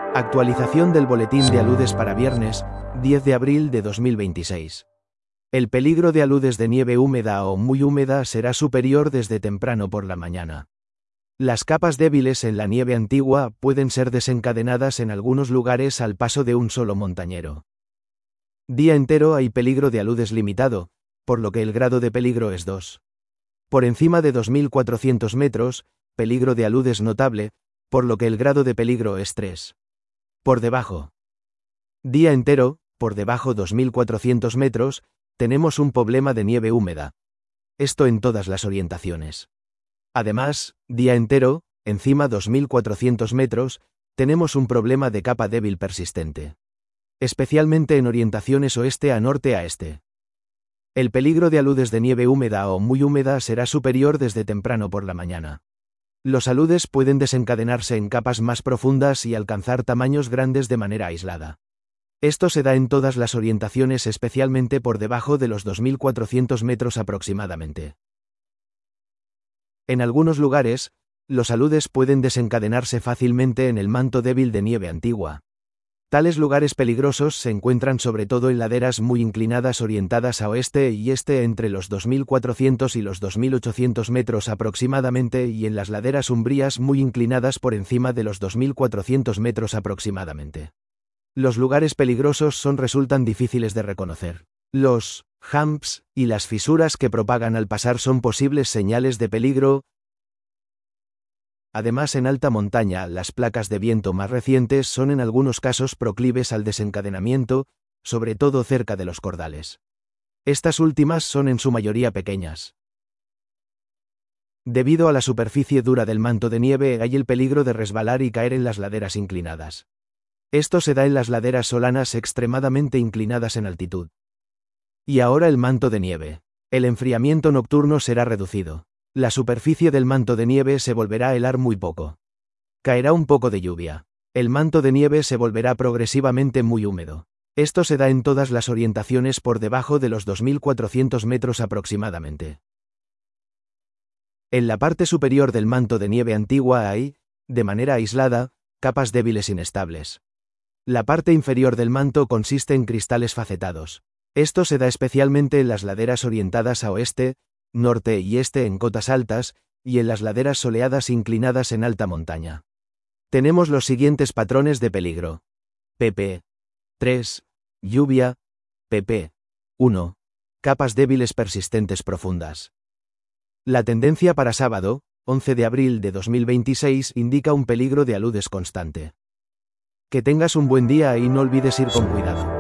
Actualización del boletín de aludes para viernes, 10 de abril de 2026. El peligro de aludes de nieve húmeda o muy húmeda será superior desde temprano por la mañana. Las capas débiles en la nieve antigua pueden ser desencadenadas en algunos lugares al paso de un solo montañero. Día entero hay peligro de aludes limitado, por lo que el grado de peligro es 2. Por encima de 2.400 metros, peligro de aludes notable, por lo que el grado de peligro es 3. Por debajo. Día entero, por debajo 2.400 metros, tenemos un problema de nieve húmeda. Esto en todas las orientaciones. Además, día entero, encima 2.400 metros, tenemos un problema de capa débil persistente. Especialmente en orientaciones oeste a norte a este. El peligro de aludes de nieve húmeda o muy húmeda será superior desde temprano por la mañana. Los aludes pueden desencadenarse en capas más profundas y alcanzar tamaños grandes de manera aislada. Esto se da en todas las orientaciones, especialmente por debajo de los 2.400 metros aproximadamente. En algunos lugares, los aludes pueden desencadenarse fácilmente en el manto débil de nieve antigua. Tales lugares peligrosos se encuentran sobre todo en laderas muy inclinadas orientadas a oeste y este entre los 2.400 y los 2.800 metros aproximadamente y en las laderas umbrías muy inclinadas por encima de los 2.400 metros aproximadamente. Los lugares peligrosos resultan difíciles de reconocer. Los humps y las fisuras que propagan al pasar son posibles señales de peligro. Además, en alta montaña, las placas de viento más recientes son en algunos casos proclives al desencadenamiento, sobre todo cerca de los cordales. Estas últimas son en su mayoría pequeñas. Debido a la superficie dura del manto de nieve, hay el peligro de resbalar y caer en las laderas inclinadas. Esto se da en las laderas solanas extremadamente inclinadas en altitud. Y ahora el manto de nieve. El enfriamiento nocturno será reducido. La superficie del manto de nieve se volverá a helar muy poco. Caerá un poco de lluvia. El manto de nieve se volverá progresivamente muy húmedo. Esto se da en todas las orientaciones por debajo de los 2.400 metros aproximadamente. En la parte superior del manto de nieve antigua hay, de manera aislada, capas débiles inestables. La parte inferior del manto consiste en cristales facetados. Esto se da especialmente en las laderas orientadas a oeste, norte y este en cotas altas, y en las laderas soleadas inclinadas en alta montaña. Tenemos los siguientes patrones de peligro. pp. 3. Lluvia. pp. 1. Capas débiles persistentes profundas. La tendencia para sábado, 11 de abril de 2026, indica un peligro de aludes constante. Que tengas un buen día y no olvides ir con cuidado.